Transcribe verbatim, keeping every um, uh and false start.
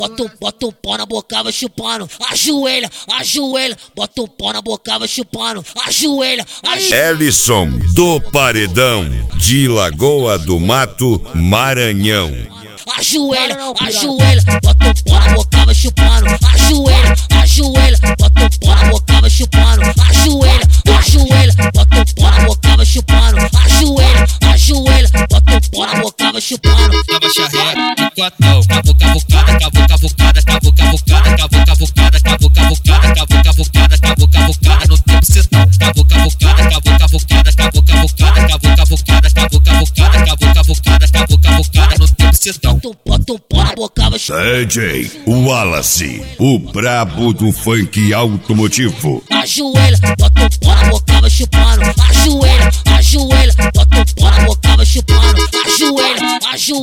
Bota um, bota um pau na boca, vai chupando. Ajoelha, ajoelha. Bota um pau na boca, vai chupando. Ajoelha, ajoelha. Ellison do Paredão, de Lagoa do Mato, Maranhão. Ajoelha, ajoelha. Bota um pau na boca, vai chupando. Ajoelha, ajoelha. Bota um pau na boca, vai chupando. Ajoelha, ajoelha. Bota um pau na boca, vai chupando. Ajoelha, ajoelha. Bota um pau na boca, vai chupando. Abaixa ré de quatão, cavo cavucada, cavo cavucada, cavo cavucada, cavo cavucada, cavo cavucada, cavo cavucada, cavo cavucada no tempo setão. Cavo cavucada, cavo cavucada, cavo cavucada, cavo cavucada, cavo cavucada, cavo cavucada, cavo cavucada no tempo setão. Bota um pau na boca, vai chupando. D J Wallace, o brabo do funk automotivo. Ajoelha, bota um pau na boca, vai chupando. Ajoelha, ajoelha. Bota um pau na boca, vai chupando. Ajoelha, ajoelha.